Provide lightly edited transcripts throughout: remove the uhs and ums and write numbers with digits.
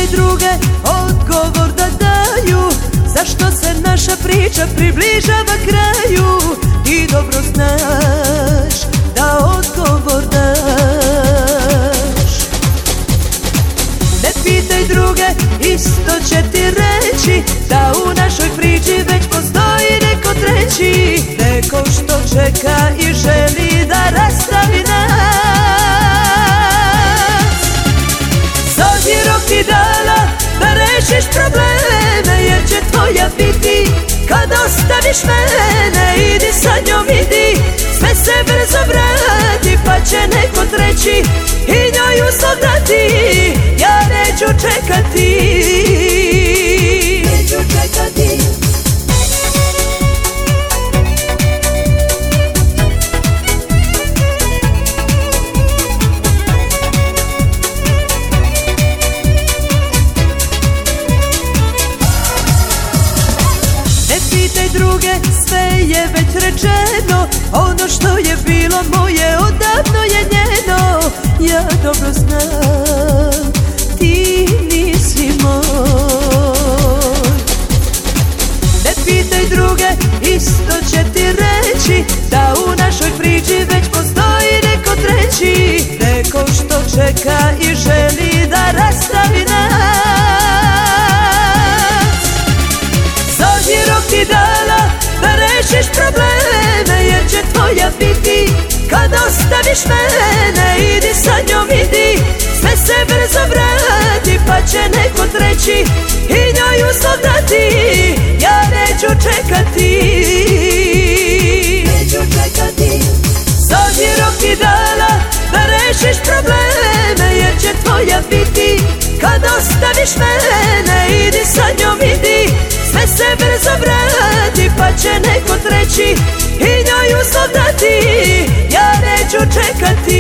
pitaj druge, odgovor da daju. Zašto se naša priča približava kraju? Ti dobro znaš da odgovor daš. Ne pitaj druge, isto će ti reći da u našoj priči već postoji neko treći. Neko što čeka i želi da rastavi nas. S obzirom ti dala da rešiš probleme, jer će tvoja biti kad ostaviš mene. Idi sa njom, idi, sve se brzo vrati, pa će neko treći i njoj uslov dati. Ja neću čekati, neću čekati. Druge, sve je već rečeno, ono što je bilo moje odavno je njeno. Ja dobro znam, ti nisi moj. Ne pitaj druge, isto će ti reći da u našoj priči već postoji neko treći. Neko što čeka i želi da rastavi nas. S obzirom ti dala da rešiš probleme, jer će tvoja biti kad ostaviš mene. Idi sa njom, idi, sve se brzo vrati, pa će neko treći i njoj uslov dati. Ja neću čekati, neću čekati. S obzirom ti dala da rešiš probleme, jer će tvoja biti kad ostaviš mene. Idi sa njom, idi, sve se brzo vrati, pa će neko treći i njoj uslov dati. Ja neću čekati.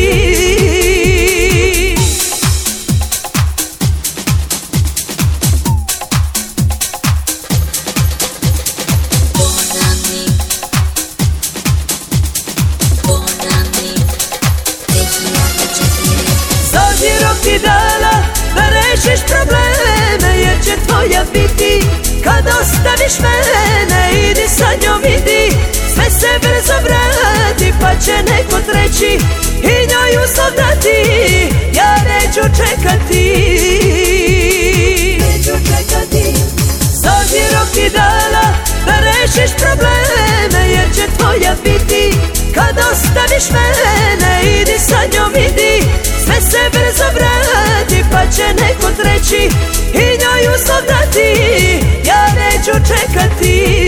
S obzirom ti dala da rešiš probleme, jer će tvoja biti kad ostaviš mene. Idi sa njom, idi, sve se brzo vrati, pa će neko treći i njoj uslov dati. Ja neću čekati, neću čekati. S obzirom ti dala da rešiš probleme, jer će tvoja biti kad ostaviš mene. Idi sa njom, idi, sve se brzo vrati, pa će neko treći i njoj uslov dati. Ja neću čekati.